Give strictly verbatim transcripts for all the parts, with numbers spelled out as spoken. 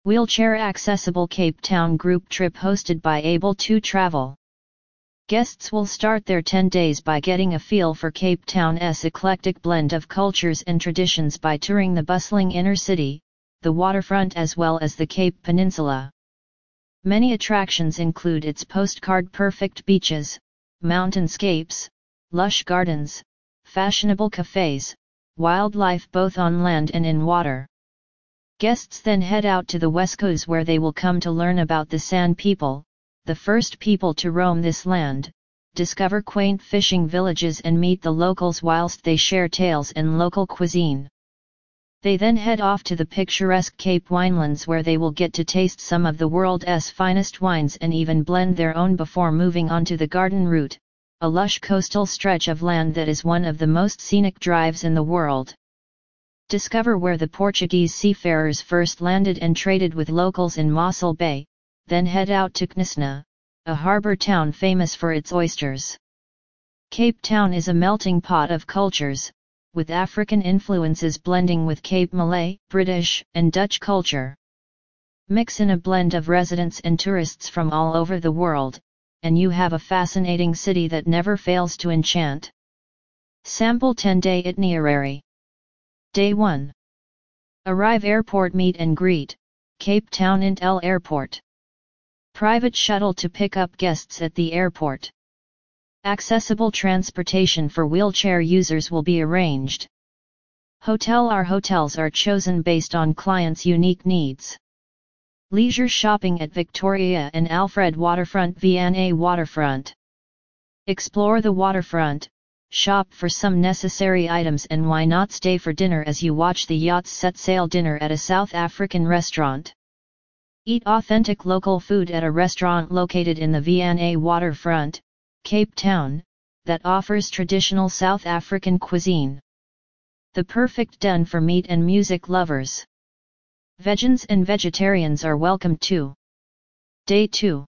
Wheelchair-accessible Cape Town group trip hosted by Able to Travel. Guests will start their ten days by getting a feel for Cape Town's eclectic blend of cultures and traditions by touring the bustling inner city, the waterfront as well as the Cape Peninsula. Many attractions include its postcard-perfect beaches, mountainscapes, lush gardens, fashionable cafes, wildlife both on land and in water. Guests then head out to the West Coast where they will come to learn about the San people, the first people to roam this land, discover quaint fishing villages and meet the locals whilst they share tales and local cuisine. They then head off to the picturesque Cape Winelands where they will get to taste some of the world's finest wines and even blend their own before moving on to the Garden Route, a lush coastal stretch of land that is one of the most scenic drives in the world. Discover where the Portuguese seafarers first landed and traded with locals in Mossel Bay, then head out to Knysna, a harbour town famous for its oysters. Cape Town is a melting pot of cultures, with African influences blending with Cape Malay, British, and Dutch culture. Mix in a blend of residents and tourists from all over the world, and you have a fascinating city that never fails to enchant. Sample ten-day itinerary. Day one. Arrive airport meet and greet, Cape Town Intel Airport. Private shuttle to pick up guests at the airport. Accessible transportation for wheelchair users will be arranged. Hotel Our hotels are chosen based on clients' unique needs. Leisure shopping at Victoria and Alfred Waterfront V N A Waterfront. Explore the waterfront, shop for some necessary items and why not stay for dinner as you watch the yachts set sail dinner at a South African restaurant. Eat authentic local food at a restaurant located in the V N A Waterfront, Cape Town, that offers traditional South African cuisine. The perfect den for meat and music lovers. Vegans and vegetarians are welcome too. Day two.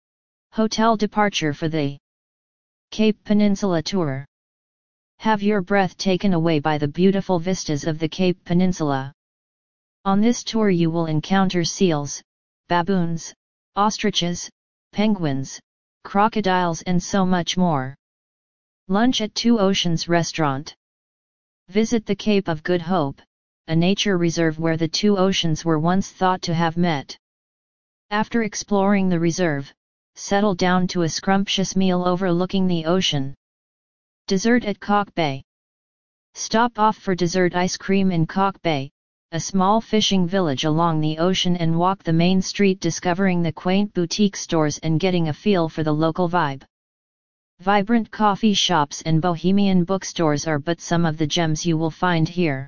Hotel departure for the Cape Peninsula Tour. Have your breath taken away by the beautiful vistas of the Cape Peninsula. On this tour you will encounter seals, baboons, ostriches, penguins, crocodiles and so much more. Lunch at Two Oceans Restaurant. Visit the Cape of Good Hope, a nature reserve where the two oceans were once thought to have met. After exploring the reserve, settle down to a scrumptious meal overlooking the ocean. Dessert at Cock Bay. Stop off for dessert ice cream in Cock Bay, a small fishing village along the ocean, and walk the main street discovering the quaint boutique stores and getting a feel for the local vibe. Vibrant coffee shops and bohemian bookstores are but some of the gems you will find here.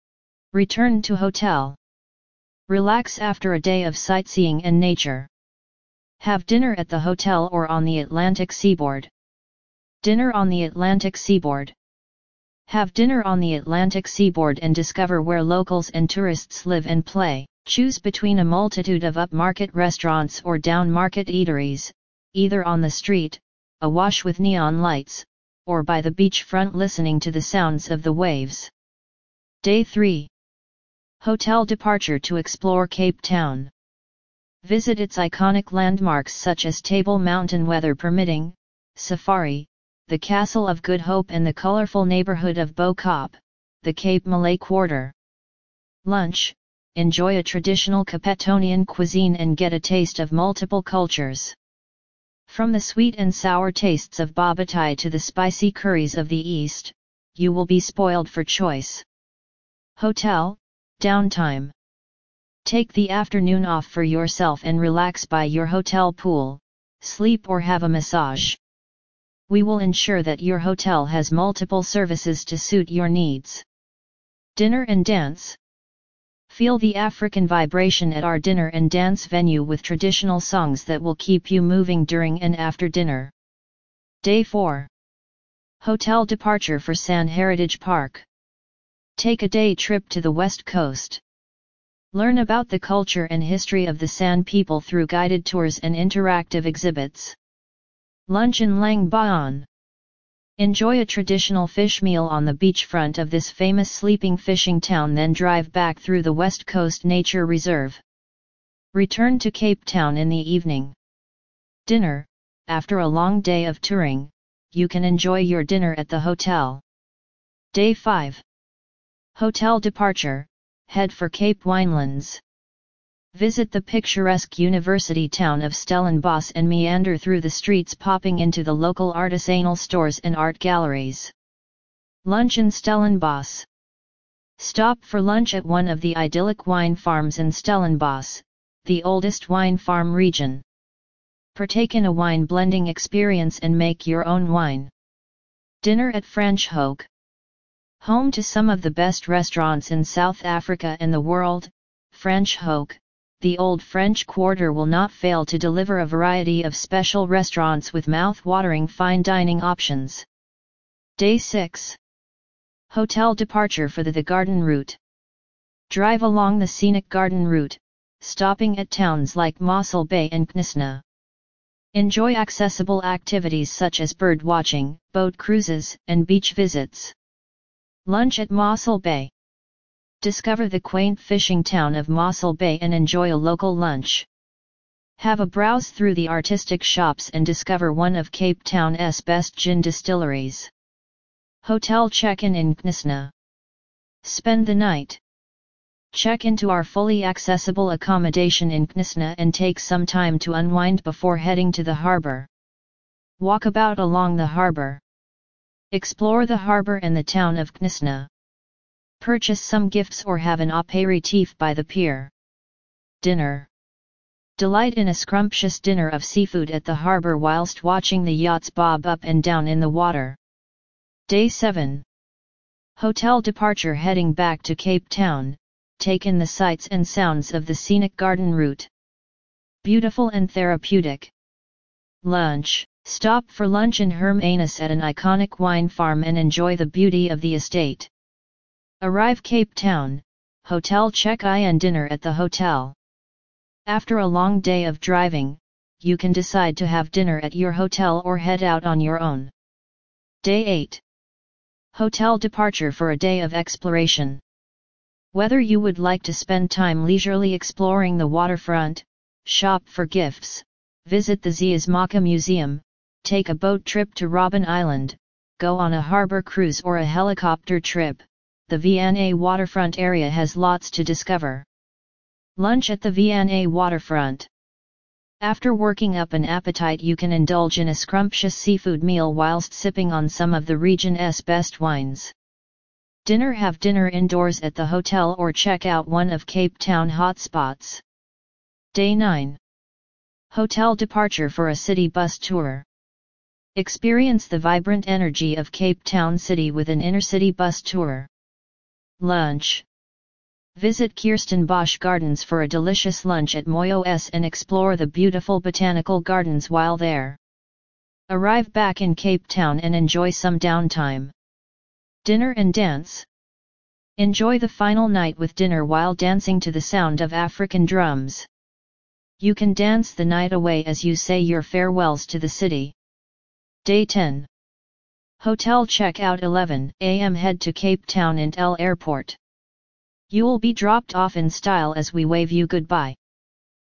Return to hotel. Relax after a day of sightseeing and nature. Have dinner at the hotel or on the Atlantic seaboard. Dinner on the Atlantic seaboard. Have dinner on the Atlantic seaboard and discover where locals and tourists live and play. Choose between a multitude of upmarket restaurants or downmarket eateries, either on the street, awash with neon lights, or by the beachfront listening to the sounds of the waves. Day three. Hotel departure to explore Cape Town. Visit its iconic landmarks such as Table Mountain weather permitting, Safari, the Castle of Good Hope and the colorful neighborhood of Bo Kaap, the Cape Malay Quarter. Lunch, enjoy a traditional Capetonian cuisine and get a taste of multiple cultures. From the sweet and sour tastes of bobotie to the spicy curries of the East, you will be spoiled for choice. Hotel, downtime. Take the afternoon off for yourself and relax by your hotel pool, sleep or have a massage. We will ensure that your hotel has multiple services to suit your needs. Dinner and dance. Feel the African vibration at our dinner and dance venue with traditional songs that will keep you moving during and after dinner. Day four. Hotel departure for San Heritage Park. Take a day trip to the West Coast. Learn about the culture and history of the San people through guided tours and interactive exhibits. Lunch in Lang Baan. Enjoy a traditional fish meal on the beachfront of this famous sleeping fishing town, then drive back through the West Coast Nature Reserve. Return to Cape Town in the evening. Dinner. After a long day of touring, you can enjoy your dinner at the hotel. Day five. Hotel departure. Head for Cape Winelands. Visit the picturesque university town of Stellenbosch and meander through the streets, popping into the local artisanal stores and art galleries. Lunch in Stellenbosch. Stop for lunch at one of the idyllic wine farms in Stellenbosch, the oldest wine farm region. Partake in a wine blending experience and make your own wine. Dinner at Franschhoek. Home to some of the best restaurants in South Africa and the world, Franschhoek, the old French Quarter, will not fail to deliver a variety of special restaurants with mouth-watering fine dining options. Day six. Hotel departure for the The Garden Route. Drive along the scenic Garden Route, stopping at towns like Mossel Bay and Knysna. Enjoy accessible activities such as bird watching, boat cruises, and beach visits. Lunch at Mossel Bay. Discover the quaint fishing town of Mossel Bay and enjoy a local lunch. Have a browse through the artistic shops and discover one of Cape Town's best gin distilleries. Hotel check-in in Knysna. Spend the night. Check into our fully accessible accommodation in Knysna and take some time to unwind before heading to the harbour. Walk about along the harbour. Explore the harbour and the town of Knysna. Purchase some gifts or have an aperitif by the pier. Dinner. Delight in a scrumptious dinner of seafood at the harbour whilst watching the yachts bob up and down in the water. Day seven. Hotel departure. Heading back to Cape Town, take in the sights and sounds of the scenic Garden Route. Beautiful and therapeutic. Lunch. Stop for lunch in Hermanus at an iconic wine farm and enjoy the beauty of the estate. Arrive Cape Town, hotel check-in and dinner at the hotel. After a long day of driving, you can decide to have dinner at your hotel or head out on your own. Day eight. Hotel departure for a day of exploration. Whether you would like to spend time leisurely exploring the waterfront, shop for gifts, visit the Ziasmaka Museum, take a boat trip to Robben Island, go on a harbour cruise or a helicopter trip, the V N A waterfront area has lots to discover. Lunch at the V N A waterfront. After working up an appetite, you can indulge in a scrumptious seafood meal whilst sipping on some of the region's best wines. Dinner. Have dinner indoors at the hotel or check out one of Cape Town hotspots. Day nine. Hotel departure for a city bus tour. Experience the vibrant energy of Cape Town City with an inner-city bus tour. Lunch. Visit Kirstenbosch Gardens for a delicious lunch at Moyos and explore the beautiful botanical gardens while there. Arrive back in Cape Town and enjoy some downtime. Dinner and dance. Enjoy the final night with dinner while dancing to the sound of African drums. You can dance the night away as you say your farewells to the city. Day ten. Hotel check-out. eleven a m Head to Cape Town International Airport. You will be dropped off in style as we wave you goodbye.